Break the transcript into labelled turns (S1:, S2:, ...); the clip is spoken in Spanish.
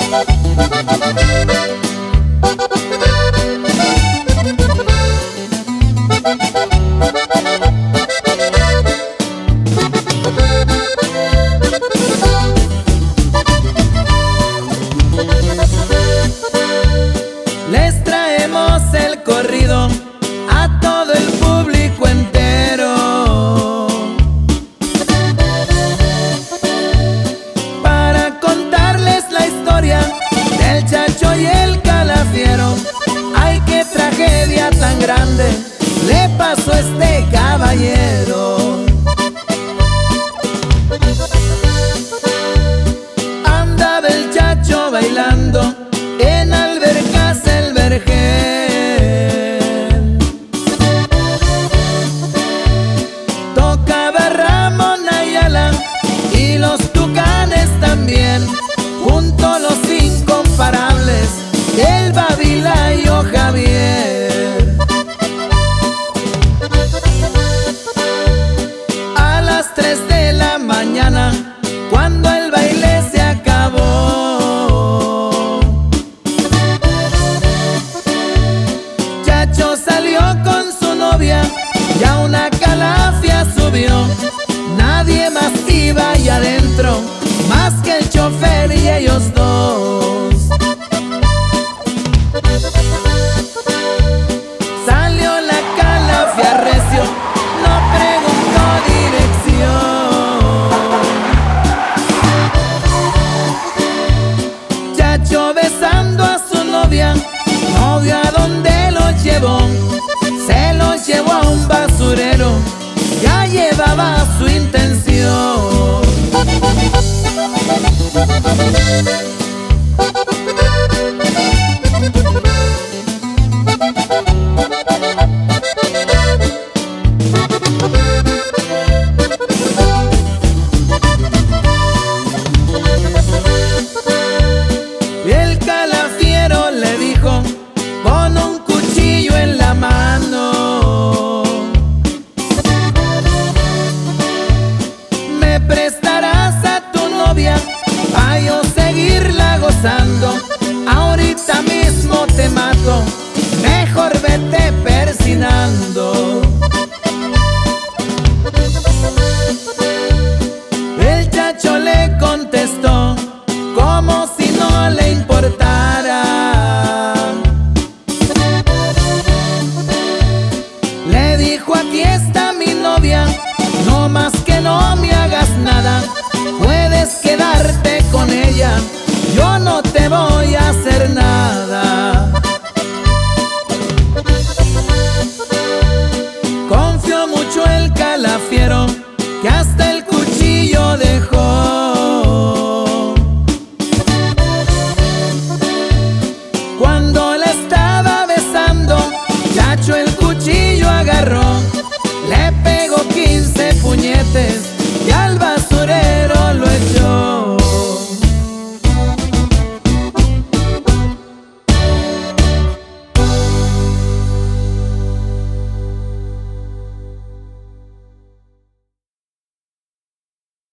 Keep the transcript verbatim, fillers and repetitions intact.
S1: Les traemos el corrido a todo el público entero para contarles la historia del Chacho y el Calafiero. Ay, qué tragedia tan grande le pasó a este caballero. Andaba el Chacho bailando en Albercas el Vergel, tocaba Ramón Ayala y los Tucanes también, junto a los incomparables el Babilayo Javier. A las tres de la mañana, cuando el baile se acabó, Chacho salió con su novia y a una calafia subió. Nadie más iba ahí adentro, más que el chofer y ellos dos. Salió la calafia recio, no preguntó dirección. Chacho besando a su novia, novio a donde lo llevó, se lo llevó a un basurero, ya llevaba su intención. El Calafiero le dijo con un cuchillo en la mano: ¿me prestarás a tu novia pa' yo seguirla gozando? Ahorita mismo te mato, mejor vete persinando. El Chacho le contestó como si no le importara. Le dijo: aquí está mi novia, no más que no me hagas nada, puedes quedarte con ella, yo no te voy a hacer nada. Confió mucho el Calafiero, que hasta